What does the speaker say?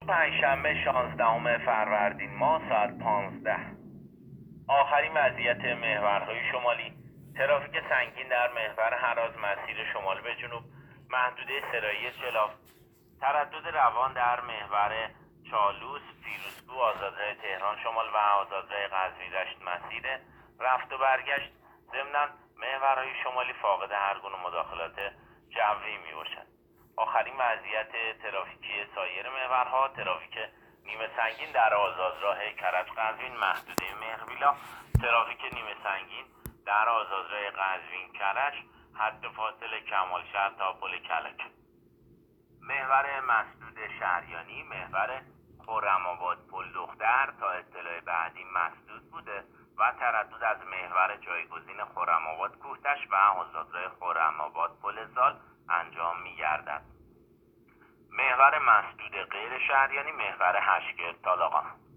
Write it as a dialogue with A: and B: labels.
A: پنجشنبه 16 فروردین ماه ساعت 15. آخرین وضعیت محورهای شمالی: ترافیک سنگین در محور هراز مسیر شمال به جنوب، محدوده سرایی جلاف، تردد روان در محور چالوس، فیروزکوه، آزادراه تهران شمال و آزادراه قزوین رشت مسیر رفت و برگشت. ضمناً محورهای شمالی فاقد هر گونه مداخلات جوی می باشد. آخرین وضعیت ترافیکی سایر محورها: ترافیک نیمه سنگین در آزادراه کرج قزوین محدوده مهربیلا، ترافیک نیمه سنگین در آزادراه قزوین کرج حد فاصله کمالشهر تا پل کلک. محور مسدود شهریانی: محور خرم‌آباد پل دختر تا اطلاع بعدی مسدود بوده و تردد از محور جایگزین خرم‌آباد کوهتش و آزادراه خرم‌آباد پل زال انجام می‌گردد. محور مسدود غیر شهریانی: محور هشگرد طالقان.